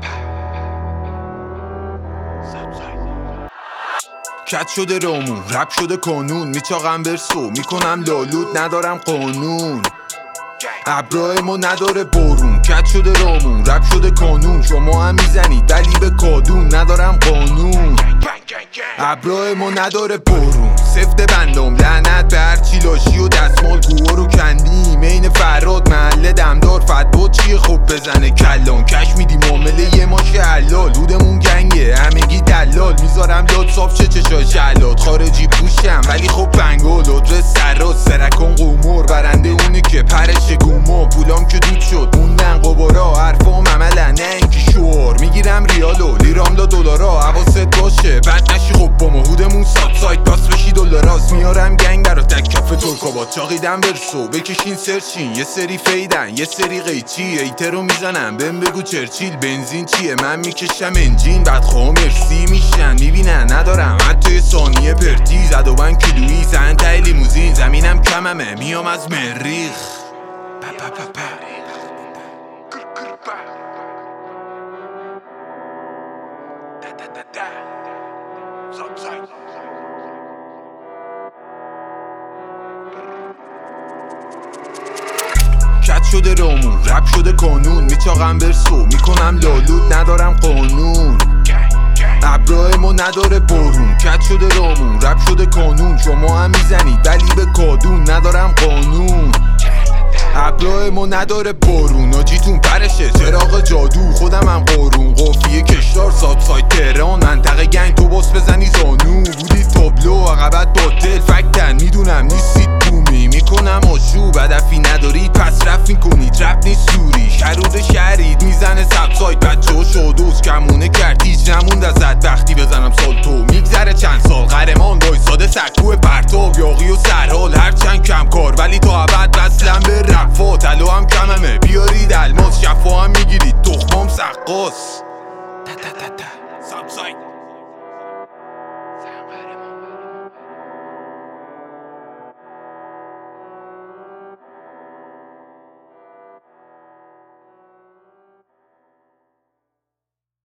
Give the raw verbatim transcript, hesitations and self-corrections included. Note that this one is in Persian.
کت شده رامون، رپ شده کانون، میچاقم برسو میکنم لالود، ندارم قانون. ابرای ما نداره بارون، کت شده رامون، رپ شده کانون. شما هم میزنید ولی به کادون، ندارم قانون. ابرای ما نداره بارون، سفت بندام لعنت به هرچی لاشی و دستمال گوها رو کندیم. این فراد محله دمدار فتبا چیه خوب بزنه کلان. کش میدی معامله یه ماش حلال، هودمون گنگه همگی دلال. میذارم داد صاف چه چشای شلات، خارجی پوشم ولی خب بنگال. آدرس سراز سرکان قمر، برنده اونه که پرش گوما. پولام که دود شد موندن قبارا، حرفام عملن نه اینکی شعار. میگیرم ریالو لیرام دا دلارا، حواست باشه بد نشی خب با ما. هودمون سات سایت پاس بشی دلاراست. میارم گنگ برا تک کف ترکابات، چاقیدم برسو بکشین سرچین. یه سری فیدن یه سری قیچی، ایترو میزنم بهم بگو چرچیل. بنزین چیه من میکشم انجین، بعد خواه مرسی میشن میبینن ندارم حتی یه ثانیه پرتی. زد و بند کیلویی زن تای لیموزین، زمینم کممه میام از مریخ. کت شده رامون، رپ شده کانون. میچاقم برسو میکنم لالود، ندارم قانون. ابرای ما نداره بارون، کت شده رامون، رپ شده کانون. شما هم میزنید ولی به کادون، ندارم قانون. ابرای ما نداره بارون، آجیتون پرشه چراغ جادو. خودم هم قارون، قافیه کشدار سات سایت تهران. منطقه گنگ تو باس بزنی زانو، بودی تابلو عقبت باطل فکتن. میدونم نیستید بومی، میکنم آشوب. هدفی ندارید پس رفت میکنید، رپ نیست سوری. شرود شهرید میزنه سب سایت، بچه ها شادوز کمونه کرد هیچ نموند از